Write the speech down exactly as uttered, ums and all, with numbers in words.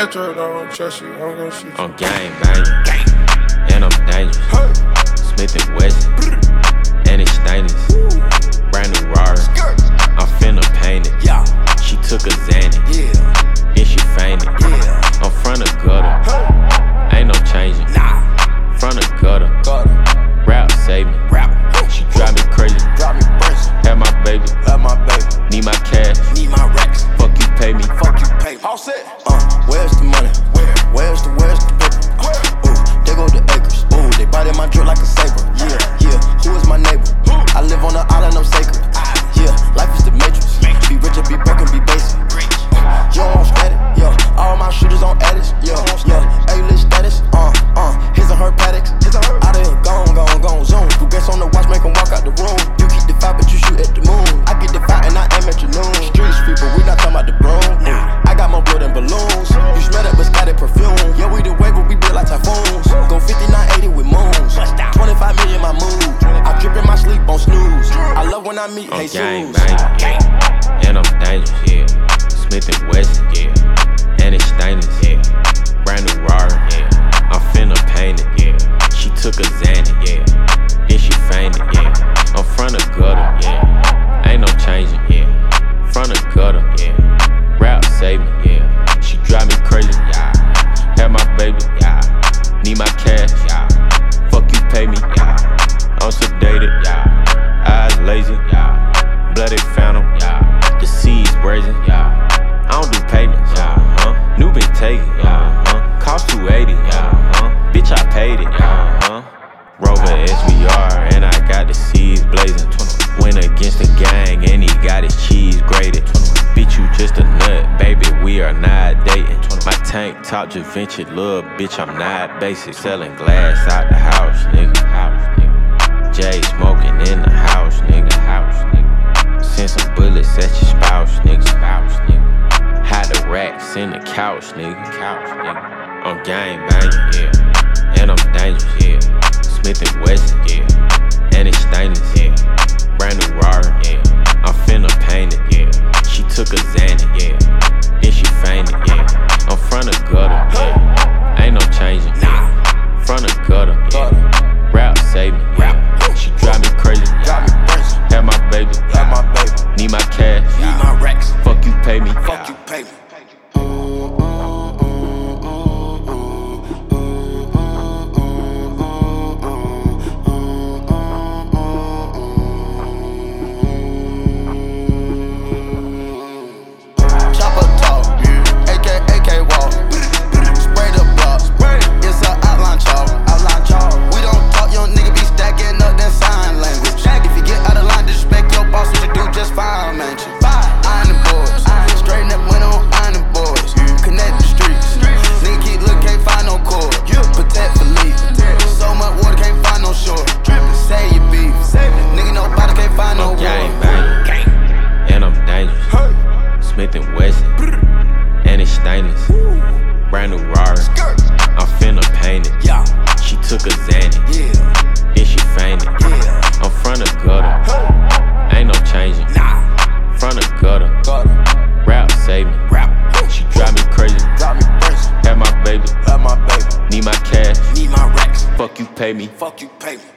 Metro don't trust you, I'm gonna shoot you. I'm gang banging, and I'm dangerous. Hey. Smith and Wesson, and it's stainless. Brand new Rari, I'm finna paint it. Yeah. She took a Xanny, Yeah. and she fainted. Yeah. I'm front of gutter, Hey. ain't no changing. Nah. Front of gutter, Got it. rap save me. Rap. She drive me crazy, Drop me crazy. have my baby, Love my baby. need my cash. Need my racks. Fuck you, pay me. Fuck you, pay. All set. Uh, where's the money? Where? Where's the, where's the paper? Ooh, there go the acres. Ooh, they bite in my drill like a saber. Yeah, yeah. Who is my neighbor? I live on the island, I'm sacred. Yeah, life is the matrix. Be rich or be broke and be basic. You don't want static. Yeah, all my shooters on addicts. Yeah, yeah. A-list status. Uh, uh. His and her paddocks. Out of here, gone, gone, gone. Zoom. Who gets on the watch, make him walk out the room. You keep the fight, but you shoot at the moon. I get the fight and I aim at your noon. Streets people, we not talking about the broom. I got more blood than balloons. You smell that biscotti perfume. Yeah, we the way, but we built like typhoons. Go fifty-nine eighty with moons. twenty-five million my mood. I drip in my sleep on snooze. I love when I meet I'm Jesus. gang banging, yeah. And I'm dangerous, yeah. Smith and Wesson, yeah. And it's stainless, yeah. Brand new Rari, yeah. I'm finna paint it, yeah. She took a Xanny, yeah. And she fainted, yeah. I'm front of gutter, yeah. Ain't no changing, yeah. Front of gutter, yeah. Rap save me, yeah. She drive me crazy, yeah. Have my baby, yeah. Need my cash, yeah. Fuck you, pay me, yeah. I'm sedated, yeah. Eyes lazy, yeah. Bloody phantom, yeah. The seas brazen, yeah. I don't do payments, yeah. Huh? New been taken, yeah. Huh? Cost two eighty, yeah. Huh? Bitch, I paid it, yeah. Huh? Rover S V R, and I got the seas blazing. Went against the gang, and he got his cheese grated. Bitch, you just a nut, baby, we are not dating. My tank top just ventured, little bitch, I'm not basic. Selling glass out the house, nigga. House, nigga. Jay smoking in the house, nigga. House, nigga. Send some bullets at your spouse, nigga. Spouse, nigga. Hide the racks in the couch, nigga. Couch, nigga. I'm gang banging, yeah. And I'm dangerous, yeah. Smith and Wesson, yeah. And it's stainless, yeah. Brand new Rari, yeah. I'm finna paint it, yeah. She took a Xanny, yeah. And she fainted, yeah. I'm front of gutter, yeah. Ain't no changing, yeah. Front of gutter, yeah. Rap save me, yeah. She drive me crazy, yeah. Have my baby, Love my baby. need my cash, Need my racks. fuck you, pay me, Fuck you, pay me. Chopper talk, A K A K walk. Spray the block, it's a outline chalk. Outline chalk. We don't talk, young nigga be stacking up that sign language. If you get out of line, disrespect your boss, what you do, just file mention. Iron the boys, straighten up went on iron the boys. Connect the streets, nigga keep looking, can't find no cord. Protect for leave, so much water, can't find no shore. Say your beef, nigga nobody can't find no I'm gang war. banging, and I'm dangerous. Smith and Wesson, and it's stainless. Brand new Rari, I'm finna paint it. Yeah, She took a Xanny, yeah, and she fainted. yeah. I'm front of gutter, ain't no changing. Nah, Front of gutter, got it. rap save me. Rap, She drive me crazy, drop me crazy. have my baby, Love my baby. need my cash, Need my racks. fuck you, pay me. Fuck you, pay me.